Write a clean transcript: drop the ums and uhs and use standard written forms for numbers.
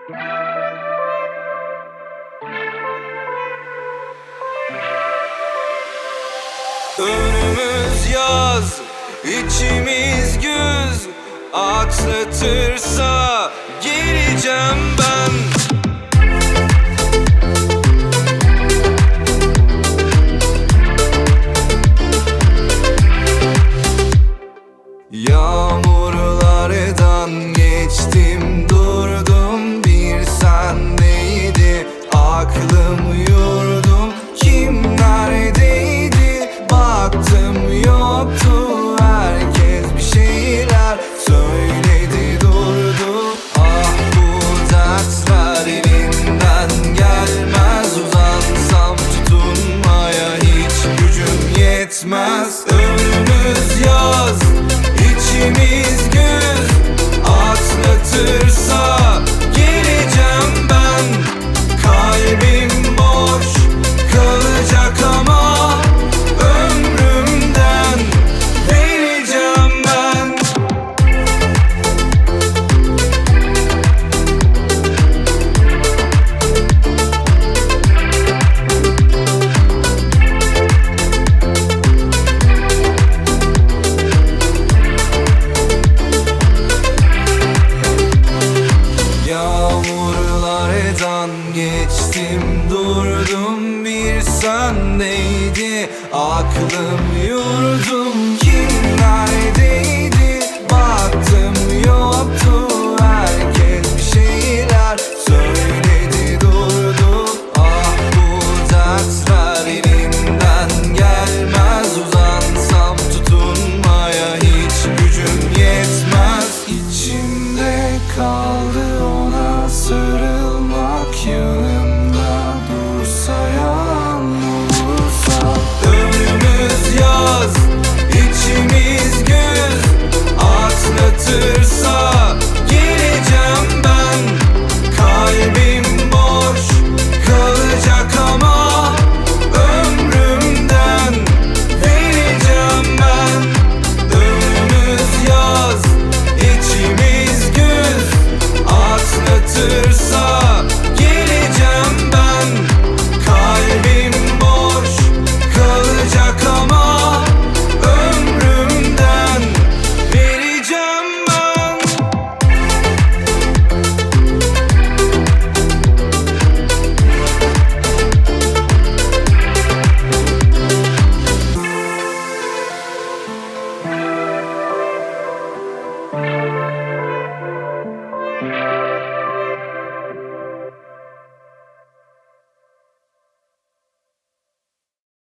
Önümüz yaz, içimiz güz. Atlatırsa gireceğim ben. Yağmurlardan geçtim durdum, bir sendeydi aklım yurdum. Kim neredeydi baktım yoktu, herkes bir şeyler söyledi durdu. Ah bu dertler elinden gelmez, uzansam tutunmaya hiç gücüm yetmez. Önümüz yaz, İçimiz güz. Atlatırsa geleceğim ben. Kalbim boş kalacak ama ömrümden vereceğim ben. Yağmurlardan geçtim durdum, bir sendeydi aklım yurdum. Kim neredeydi baktım yoktu, herkes bir şeyler söyledi durdu. Ah bu dertler elimden gelmez, uzansam tutunmaya hiç gücüm yetmez. İçimde kaldı ona sarılmak, yanımda dursa, yalan olursa. Önümüz yaz, içimiz güz. Atlatırsa geleceğim ben. Kalbim boş kalacak ama ömrümden vereceğim ben. Önümüz yaz, içimiz güz. Atlatırsa geleceğim ben. Kalbim boş kalacak ama ömrümden vereceğim ben.